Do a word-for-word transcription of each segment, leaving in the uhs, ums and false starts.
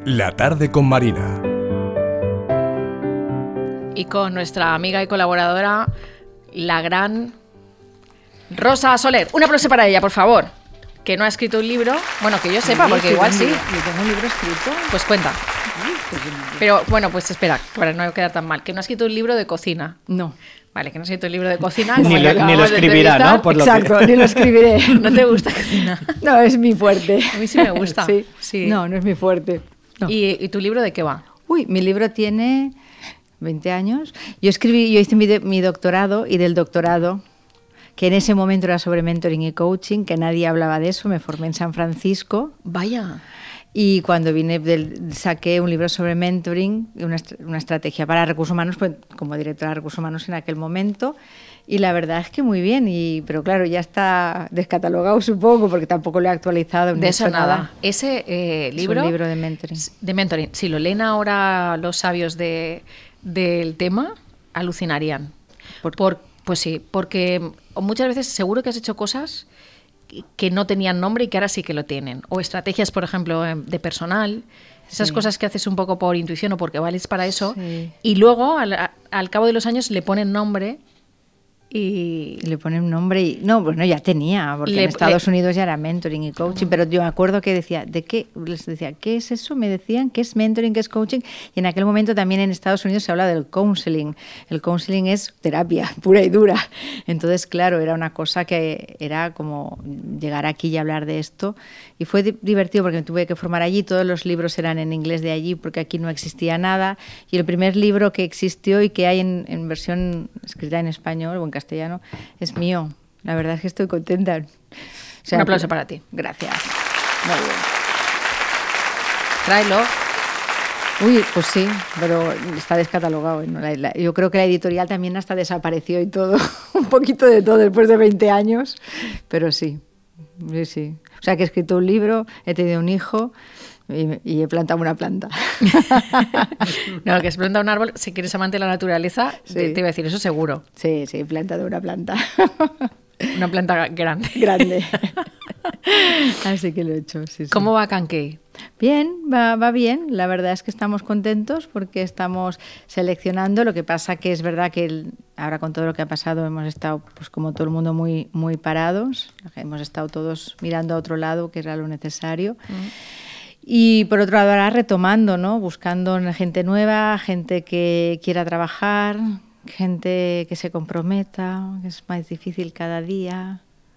La tarde con Marina. Y con nuestra amiga y colaboradora, la gran Rosa Soler. Un aplauso para ella, por favor. Que no ha escrito un libro. Bueno, que yo sepa, porque igual sí. Yo tengo un libro escrito. Pues cuenta. Pero bueno, pues espera, para no quedar tan mal. Que no ha escrito un libro de cocina. No. Vale, que no ha escrito un libro de cocina. Ni lo, ni lo escribirá, ¿no? Por Exacto, lo que... ni lo escribiré. ¿No te gusta cocina? No, es mi fuerte. A mí sí me gusta. Sí. Sí. No, no es mi fuerte. No. ¿Y, ¿Y tu libro de qué va? Uy, mi libro tiene veinte años. Yo escribí, yo hice mi, de, mi doctorado y del doctorado, que en ese momento era sobre mentoring y coaching, que nadie hablaba de eso, me formé en San Francisco. Vaya. Y cuando vine, del, saqué un libro sobre mentoring, una, una estrategia para recursos humanos, pues, como directora de recursos humanos en aquel momento. Y la verdad es que muy bien, y, pero claro, ya está descatalogado, supongo, porque tampoco lo he actualizado. De eso nada. nada. Ese eh, libro... Es un libro de mentoring. De mentoring. Si lo leen ahora los sabios de, del tema, alucinarían. ¿Por Por, pues sí, porque muchas veces seguro que has hecho cosas que no tenían nombre y que ahora sí que lo tienen. O estrategias, por ejemplo, de personal, esas sí. cosas que haces un poco por intuición o porque vales para eso, sí. y luego al, al cabo de los años le ponen nombre y... Le ponen nombre y... No, pues no, ya tenía, porque le, en Estados le... Unidos ya era mentoring y coaching, pero yo me acuerdo que decía, ¿de qué? Les decía, ¿qué es eso? Me decían, ¿qué es mentoring, qué es coaching? Y en aquel momento también en Estados Unidos se habla del counseling. El counseling es terapia pura y dura. Entonces, claro, era una cosa que era como llegar aquí y hablar de esto. Y fue divertido porque me tuve que formar allí, todos los libros eran en inglés de allí porque aquí no existía nada. Y el primer libro que existió y que hay en, en versión escrita en español o en castellano es mío. La verdad es que estoy contenta. O sea, un aplauso para ti. Gracias. Muy bien. Tráelo. Uy, pues sí, pero está descatalogado. ¿No? La, la, yo creo que la editorial también hasta desapareció y todo. Un poquito de todo después de veinte años. Pero sí, sí, sí. O sea, que he escrito un libro, he tenido un hijo... Y, y he plantado una planta. No, que has plantado un árbol, si quieres amante de la naturaleza, sí. te, te iba a decir eso seguro. Sí, sí, he plantado una planta. Una planta grande. Grande. Así que lo he hecho, sí, sí. ¿Cómo va Cankey? Bien, va, va bien. La verdad es que estamos contentos porque estamos seleccionando. Lo que pasa que es verdad que el, ahora con todo lo que ha pasado hemos estado, pues como todo el mundo, muy, muy parados. Hemos estado todos mirando a otro lado, que era lo necesario. Mm. Y por otro lado ahora retomando, ¿no? Buscando gente nueva, gente que quiera trabajar, gente que se comprometa, que es más difícil cada día.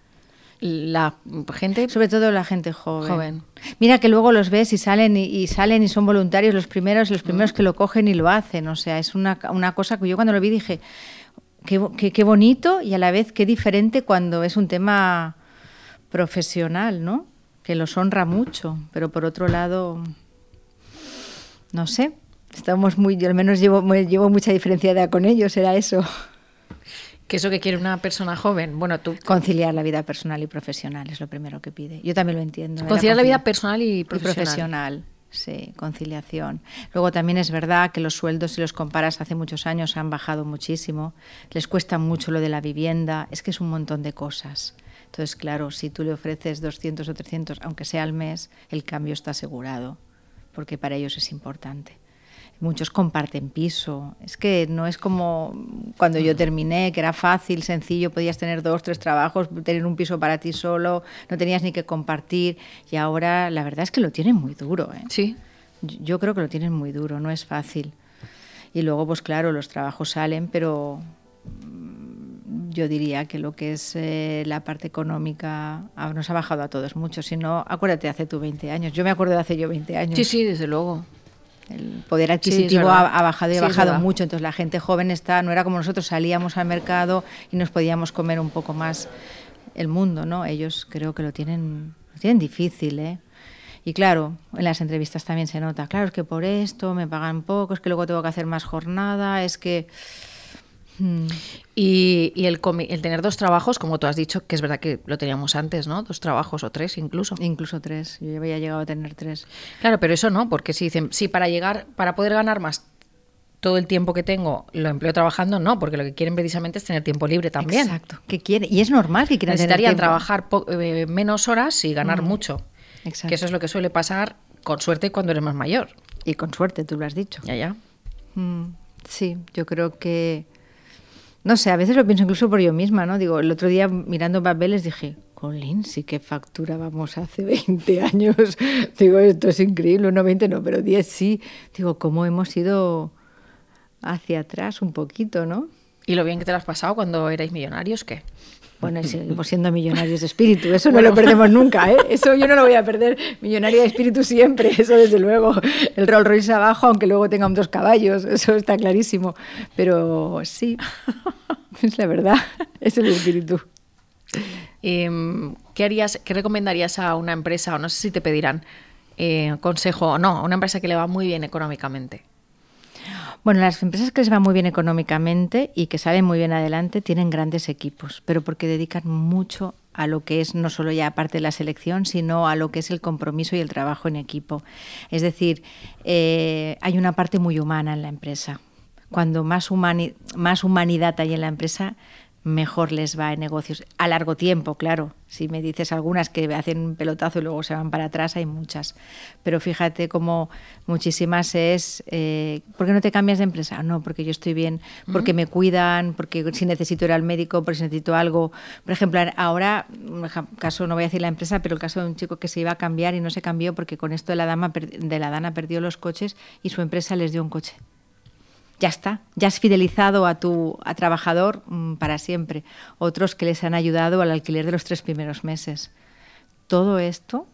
La gente, sobre todo la gente joven. joven. Mira que luego los ves y salen y, y salen y son voluntarios los primeros, los primeros mm. que lo cogen y lo hacen. O sea, es una, una cosa que yo cuando lo vi dije, qué, qué, qué bonito y a la vez qué diferente cuando es un tema profesional, ¿no? Que los honra mucho, pero por otro lado, no sé, estamos muy, yo al menos llevo, llevo mucha diferencia de edad con ellos, era eso. ¿Qué es lo que quiere una persona joven? Bueno, tú... Conciliar la vida personal y profesional es lo primero que pide. Yo también lo entiendo. Conciliar la, la vida personal y profesional. Y profesional, sí, conciliación. Luego también es verdad que los sueldos, si los comparas hace muchos años, han bajado muchísimo. Les cuesta mucho lo de la vivienda, es que es un montón de cosas. Entonces, claro, si tú le ofreces doscientos o trescientos, aunque sea al mes, el cambio está asegurado, porque para ellos es importante. Muchos comparten piso. Es que no es como cuando yo terminé, que era fácil, sencillo, podías tener dos, tres trabajos, tener un piso para ti solo, no tenías ni que compartir. Y ahora la verdad es que lo tienen muy duro, ¿eh? Sí. Yo creo que lo tienen muy duro, no es fácil. Y luego, pues claro, los trabajos salen, pero... yo diría que lo que es eh, la parte económica ah, nos ha bajado a todos mucho. Si no, acuérdate, hace tú veinte años. Yo me acuerdo de hace yo veinte años. Sí, sí, desde luego. El poder adquisitivo sí, ha, ha bajado y ha sí, bajado mucho. Entonces la gente joven está, no era como nosotros, salíamos al mercado y nos podíamos comer un poco más el mundo, ¿no? Ellos creo que lo tienen, lo tienen difícil, ¿eh? Y claro, en las entrevistas también se nota, claro, es que por esto me pagan poco, es que luego tengo que hacer más jornada, es que... Hmm. Y, y el, el tener dos trabajos, como tú has dicho, que es verdad que lo teníamos antes, ¿no? Dos trabajos o tres incluso. Incluso tres, yo había llegado a tener tres. Claro, pero eso no, porque si dicen, sí, para llegar, para poder ganar más todo el tiempo que tengo lo empleo trabajando, no, porque lo que quieren precisamente es tener tiempo libre también. Exacto, que quieren, y es normal que quieran tener tiempo. Necesitarían trabajar po- eh, menos horas y ganar mm. mucho. Exacto. Que eso es lo que suele pasar con suerte cuando eres más mayor. Y con suerte, tú lo has dicho. Ya, ya. Mm, sí, yo creo que... No sé, a veces lo pienso incluso por yo misma, ¿no? Digo, el otro día mirando papeles dije, Colín, sí que facturábamos hace veinte años. Digo, esto es increíble, no veinte no, pero diez sí. Digo, ¿cómo hemos ido hacia atrás un poquito, no? ¿Y lo bien que te lo has pasado cuando erais millonarios, qué? Bueno, y seguimos siendo millonarios de espíritu, eso no bueno. lo perdemos nunca, ¿eh? Eso yo no lo voy a perder, millonaria de espíritu siempre, eso desde luego. El Rolls Royce abajo, aunque luego tenga dos caballos, eso está clarísimo. Pero sí, es la verdad, es el espíritu. Eh, ¿Qué harías, qué recomendarías a una empresa, o no sé si te pedirán eh, consejo o no, a una empresa que le va muy bien económicamente? Bueno, las empresas que les va muy bien económicamente y que salen muy bien adelante tienen grandes equipos, pero porque dedican mucho a lo que es no solo ya parte de la selección, sino a lo que es el compromiso y el trabajo en equipo. Es decir, eh, hay una parte muy humana en la empresa. Cuando más, humani- más humanidad hay en la empresa, mejor les va en negocios. A largo tiempo, claro. Si me dices algunas que hacen un pelotazo y luego se van para atrás, hay muchas. Pero fíjate cómo muchísimas es... Eh, ¿por qué no te cambias de empresa? No, porque yo estoy bien, porque uh-huh. me cuidan, porque si necesito ir al médico, porque si necesito algo. Por ejemplo, ahora, un caso, no voy a decir la empresa, pero el caso de un chico que se iba a cambiar y no se cambió porque con esto de la, dama, de la Dana perdió los coches y su empresa les dio un coche. Ya está, ya has fidelizado a tu a trabajador mmm, para siempre. Otros que les han ayudado al alquiler de los tres primeros meses. Todo esto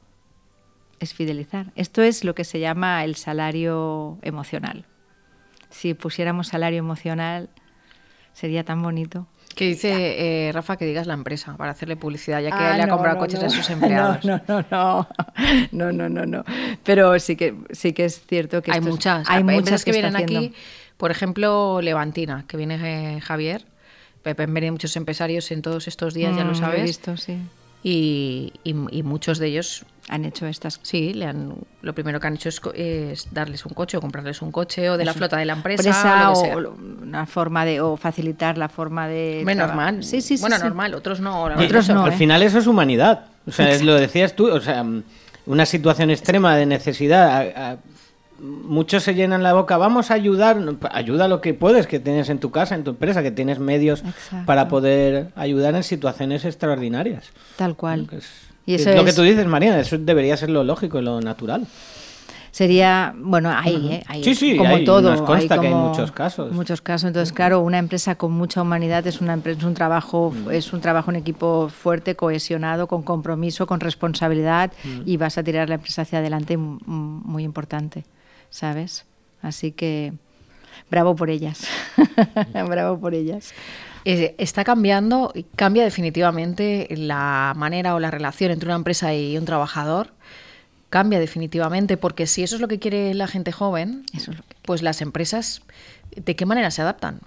es fidelizar. Esto es lo que se llama el salario emocional. Si pusiéramos salario emocional, sería tan bonito. ¿Qué dice eh, Rafa que digas la empresa para hacerle publicidad, ya que ah, le ha no, comprado no, coches no. a sus empleados? No, no, no, no, no, no, no. Pero sí que sí que es cierto que hay esto muchas, es, hay, hay muchas que, que vienen haciendo. aquí. Por ejemplo, Levantina, que viene eh, Javier. Pepe, han venido muchos empresarios en todos estos días, mm, ya lo sabes. Lo he visto, sí. Y, y, y muchos de ellos han hecho estas. Sí, le han, lo primero que han hecho es, es darles un coche o comprarles un coche o de Eso. la flota de la empresa. empresa o, lo que sea. o una forma de o facilitar la forma de. Bueno, normal. Sí, sí, sí. Bueno, sí. normal. Otros no. Otros no. Al ¿eh? final eso es humanidad. O sea, es, lo decías tú. O sea, una situación extrema de necesidad. A, a, muchos se llenan la boca, vamos a ayudar, ayuda lo que puedes, que tienes en tu casa, en tu empresa, que tienes medios Exacto. para poder ayudar en situaciones extraordinarias. Tal cual. ¿No? Es, y eso es lo es... que tú dices, Mariana, eso debería ser lo lógico y lo natural. Sería, bueno, hay, uh-huh. ¿eh? hay sí, sí, como hay, todo. Nos consta hay como, que hay muchos casos. Muchos casos. Entonces, uh-huh. claro, una empresa con mucha humanidad es una empresa, es un trabajo, uh-huh. es un trabajo en equipo fuerte, cohesionado, con compromiso, con responsabilidad, uh-huh. y vas a tirar la empresa hacia adelante muy importante, ¿sabes? Así que bravo por ellas, bravo por ellas. Eh, está cambiando, cambia definitivamente la manera o la relación entre una empresa y un trabajador. Cambia definitivamente, porque si eso es lo que quiere la gente joven, eso es lo que... pues las empresas, ¿de qué manera se adaptan?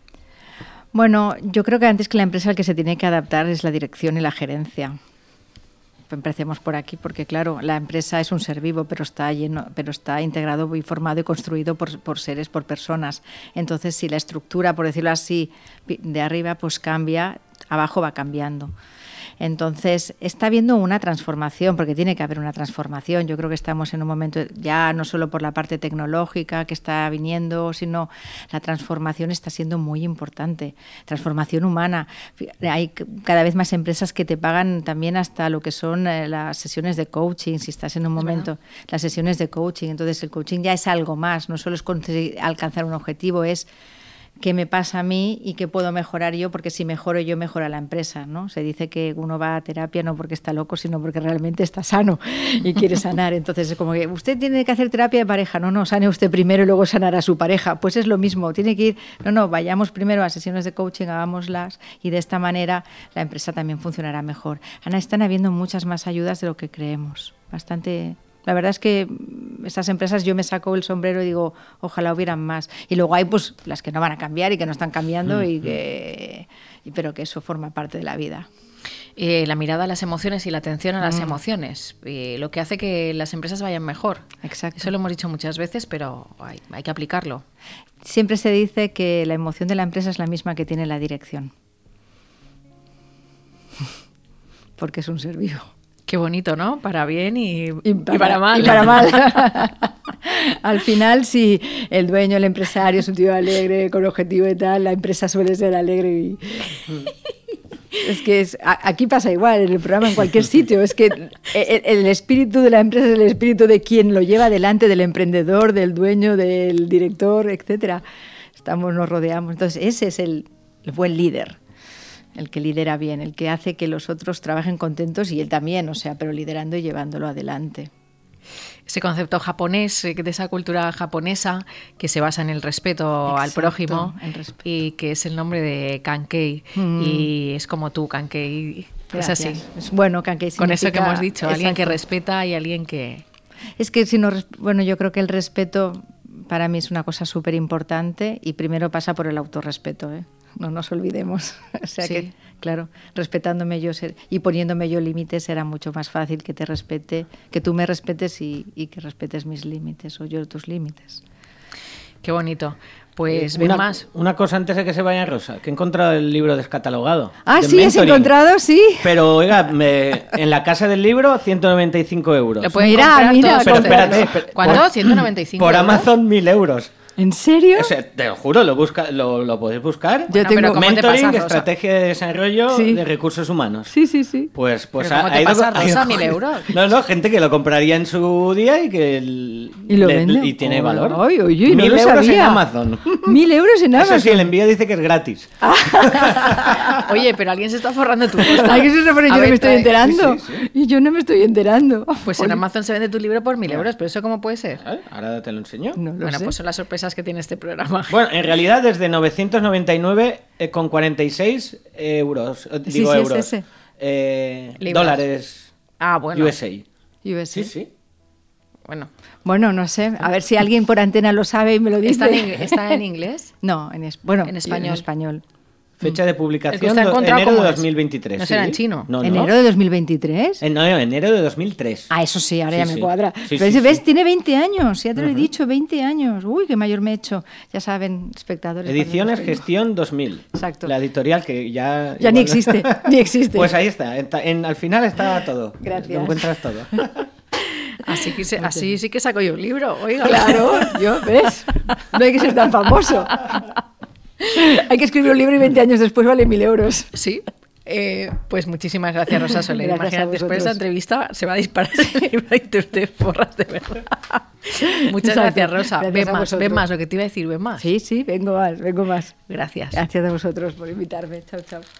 Bueno, yo creo que antes que la empresa el que se tiene que adaptar es la dirección y la gerencia. Empecemos por aquí, porque claro, la empresa es un ser vivo, pero está lleno, pero está integrado y formado y construido por, por seres, por personas. Entonces, si la estructura, por decirlo así, de arriba, pues cambia, abajo va cambiando. Entonces, está habiendo una transformación, porque tiene que haber una transformación. Yo creo que estamos en un momento, ya no solo por la parte tecnológica que está viniendo, sino la transformación está siendo muy importante. Transformación humana. Hay cada vez más empresas que te pagan también hasta lo que son las sesiones de coaching, si estás en un momento, las sesiones de coaching. Entonces, el coaching ya es algo más, no solo es conseguir alcanzar un objetivo, es qué me pasa a mí y qué puedo mejorar yo, porque si mejoro yo, mejora la empresa, ¿no? Se dice que uno va a terapia no porque está loco, sino porque realmente está sano y quiere sanar. Entonces es como que usted tiene que hacer terapia de pareja. No, no, sane usted primero y luego sanará a su pareja. Pues es lo mismo, tiene que ir, no, no, vayamos primero a sesiones de coaching, hagámoslas y de esta manera la empresa también funcionará mejor. Ana, están habiendo muchas más ayudas de lo que creemos. Bastante... La verdad es que estas empresas yo me saco el sombrero y digo, ojalá hubieran más. Y luego hay pues las que no van a cambiar y que no están cambiando, y que, y, pero que eso forma parte de la vida. Eh, la mirada a las emociones y la atención a las mm. emociones, eh, lo que hace que las empresas vayan mejor. Exacto. Eso lo hemos dicho muchas veces, pero hay, hay que aplicarlo. Siempre se dice que la emoción de la empresa es la misma que tiene la dirección. Porque es un ser vivo. Qué bonito, ¿no? Para bien y, y, para, y para mal. Y para mal. Al final, si el dueño, el empresario es un tío alegre, con objetivo y tal, la empresa suele ser alegre y... Es que es, aquí pasa igual, en el programa, en cualquier sitio. Es que el, el espíritu de la empresa es el espíritu de quien lo lleva adelante, del emprendedor, del dueño, del director, etcétera. Estamos, nos rodeamos. Entonces, ese es el, el buen líder, el que lidera bien, el que hace que los otros trabajen contentos y él también, o sea, pero liderando y llevándolo adelante. Ese concepto japonés, de esa cultura japonesa que se basa en el respeto Exacto, al prójimo respeto. Y que es el nombre de Kankei. Mm. Y es como tú, Kankei. Gracias. Es así. Es bueno, Kankei significa... Con eso que hemos dicho, Exacto. alguien que respeta y alguien que... Es que si no... Bueno, yo creo que el respeto para mí es una cosa súper importante y primero pasa por el autorrespeto, ¿eh? No nos olvidemos. O sea sí. que, claro, respetándome yo ser, y poniéndome yo límites será mucho más fácil que te respete, que tú me respetes y, y que respetes mis límites o yo tus límites. Qué bonito. Pues una, ven más. Una cosa antes de que se vaya Rosa, que he encontrado el libro descatalogado. Ah, de sí, has encontrado, sí. Pero, oiga, me, en la casa del libro, ciento noventa y cinco euros. Lo pueden mira, comprar mira. todos, pero espérate. espérate ¿Cuánto? Por, ciento noventa y cinco Por euros. Amazon, mil euros. ¿En serio? O sea, te lo juro, lo, busca, lo, lo podéis buscar. Yo Bueno, tengo pero ¿cómo te Mentoring, pasa, Rosa? estrategia de desarrollo Sí. de recursos humanos. Sí, sí, sí. Pues, pues ¿Pero cómo ha, te ha pasa, ido, Rosa, ha ido- mil euros? No, no, gente que lo compraría en su día y que el- ¿Y lo le- vende? y tiene Oh, valor. oye, oye, no mil lo euros sabía. en Amazon. Mil euros en Amazon. Eso sí, el envío dice que es gratis. Oye, pero alguien se está forrando tu costa. Ay, que se supone, yo A no ver, me estoy trae- enterando. sí, sí, Y yo no me estoy enterando. Pues en Amazon se vende tu libro por mil euros, pero ¿eso cómo puede ser? ¿Eh? Ahora te lo enseño. No lo Bueno, sé. pues son las sorpresas que tiene este programa. Bueno, en realidad desde novecientos noventa y nueve eh, con cuarenta y seis euros, eh, Sí, digo sí, es euros, ese. eh, Libras. dólares Ah, bueno. U S A. U S A. Sí, sí. Bueno, Bueno, no sé. A ver si alguien por antena lo sabe y me lo dice. ¿está en, ing- está en inglés? No, en, es, bueno, En español. En español. Fecha de El que publicación, está do- encontrado, enero de ¿cómo es? dos mil veintitrés. ¿No será sí. en chino? No, no. ¿Enero de dos mil veintitrés? En, no, enero de dos mil tres. Ah, eso sí, ahora Sí, ya me sí. cuadra. Sí, Pero sí, ese, ¿ves? sí. Tiene veinte años, ya te lo he dicho, veinte años. Uy, qué mayor me he hecho. Ya saben, espectadores. Ediciones cuando yo Gestión dos mil. Exacto. La editorial que ya... Ya ni existe, ni existe. Pues ahí está. En, en- al final está todo. Gracias. Lo encuentras todo. Así, que se- así sí que saco yo un libro, oiga. Claro, yo, ¿ves? No hay que ser tan famoso. Hay que escribir un libro y veinte años después vale mil euros. Sí. Eh, pues muchísimas gracias, Rosa Soler. Gracias a Imagínate, después de esta vosotros. entrevista se va a disparar ese libro y te, te forras de verdad. Muchas Exacto. gracias, Rosa. Gracias Ven a más, vosotros. ven más, lo que te iba a decir, ven más. Sí, sí, vengo más, vengo más. Gracias. Gracias a vosotros por invitarme. Chao, chao.